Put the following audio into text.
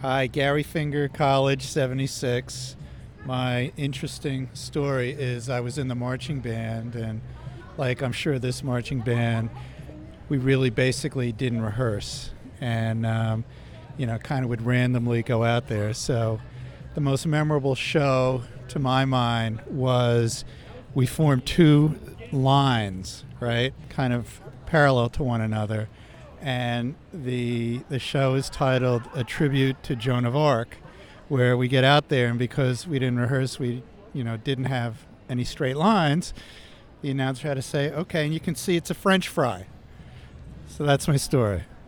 Hi, Gary Finger, College 76. My interesting story is I was in the marching band, and like I'm sure this marching band, we really basically didn't rehearse and, kind of would randomly go out there. So the most memorable show to my mind was we formed two lines, right? Kind of parallel to one another. And the show is titled A Tribute to Joan of Arc, where we get out there, and because we didn't rehearse, we didn't have any straight lines. The announcer had to say, "Okay," and you can see it's a French fry. So that's my story.